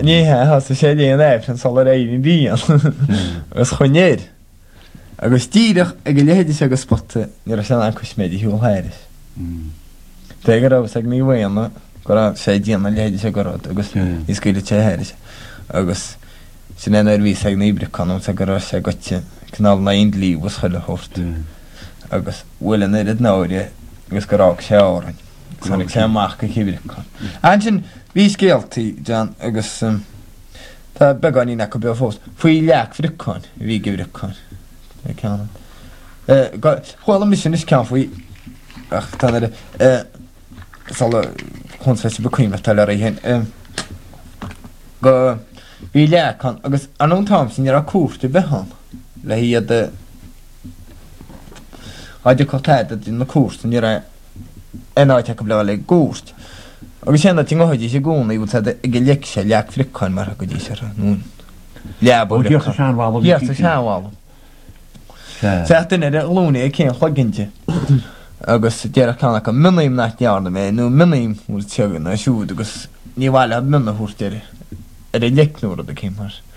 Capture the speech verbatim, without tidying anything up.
Ní has sé déon éh an sal réon díon agus chunéir. Agus tíireach ag go léhéidir agus spotte ar a sean ancuis méidir hiúlhéiris. Té go rah ag ní bhhéanna go sé díanana léhéidir sé gorad agus iscuile sé héirise. Agus sin éar ví ag níbricanm sa go sé gote canál na on líh was chuile hort. Agus bhfuil iad náire agus go rá sé árain. Sannig sé amach go chibrican. An sin bhí scéaltaí John agus tá beganí na go be fós. Fuoi leach friáin bhí gibriáin. Ceanna. Chháil mis sin is cean faoi ach tá sal chunfeiste becuime tal a hen. Go bhí leachán agus anón tám sin ar a cuairte behan le hiad áidir cotáid in na cuairte ní ra enáid go le le gúst. Agus séna tí ngoidí sé gúna í bú ag le sé leach friáin mar go dtí sé nún. Leabú Díocha seanháil. Díocha seanháil. Seachtain ar lúna ag céan chluiginnte. Agus déar cána go miniim nach nearna mé nó miniim úr tegan na siúd agus ní bhile muna thuirteir ar é lecnúra a céim mar.